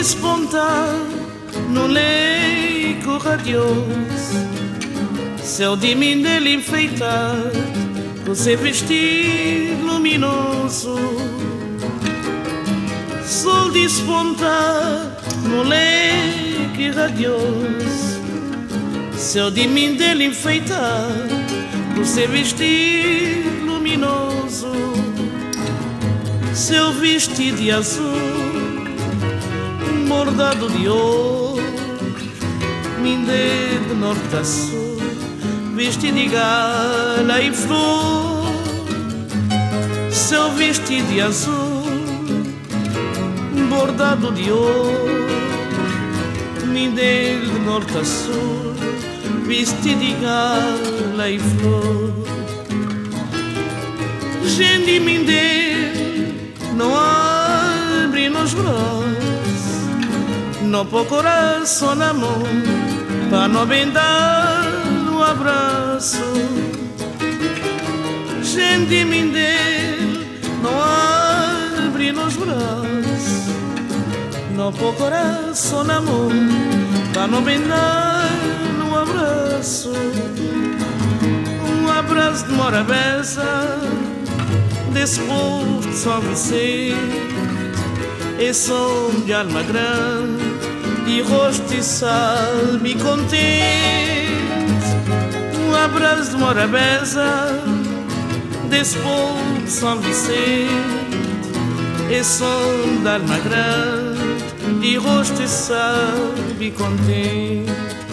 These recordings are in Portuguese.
despontar no leito radioso, céu de mindelo enfeitado com seu vestido luminoso. Sol despontar no leito radioso, céu de mindelo enfeitado com seu vestido luminoso. Seu vestido de azul bordado de ouro, mindelo de norte a sul, vestido de gala e flor. Seu vestido de azul bordado de ouro, mindelo de norte a sul, vestido de gala e flor. Gente de mindelo não abre nos braços, não põe coração na mão, para não bendar no abraço. Gente de mindelo não abre nos braços, não põe coração na mão, para não bendar no abraço. Um abraço de Morabeza, desse povo de São Vicente, e som de alma grande, de rosto e salme contente. Um abraço de Morabeza, desse povo de São Vicente, e som de alma grande, de rosto e salme contente.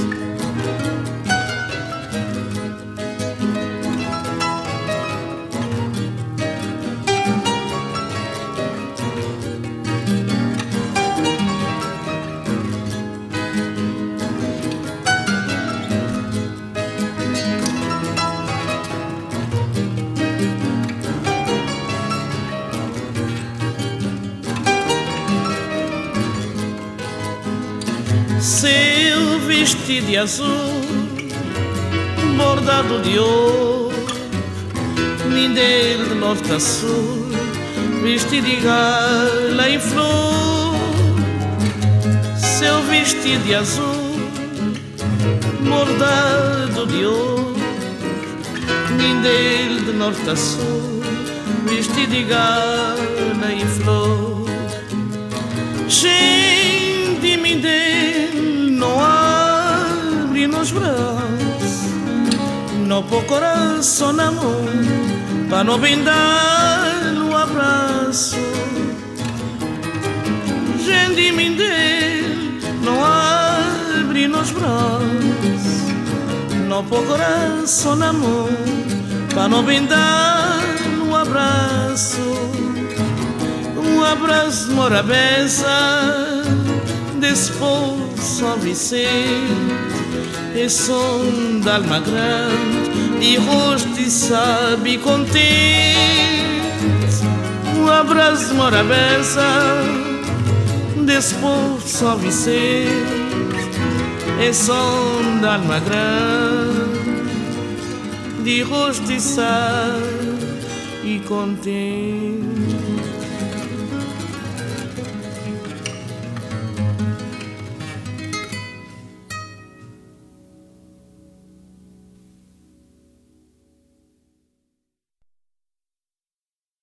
Seu vestido de azul bordado de ouro, mindelo de norte a sul, vestido de gala e flor. Seu vestido de azul bordado de ouro, mindelo de norte a sul, vestido de gala e flor. Gente de mindelo não abre nos braços, não põe coração na mão, para não bendar no abraço. Gente de mindelo não abre nos braços, não põe coração na mão, para não bendar no abraço. Um abraço de Morabeza, desse povo de São Vicente, e som de alma grande, de rosto e sabe contente. Um abraço de Morabeza, desse povo de São Vicente, e som de alma grande, de rosto e sabe contente.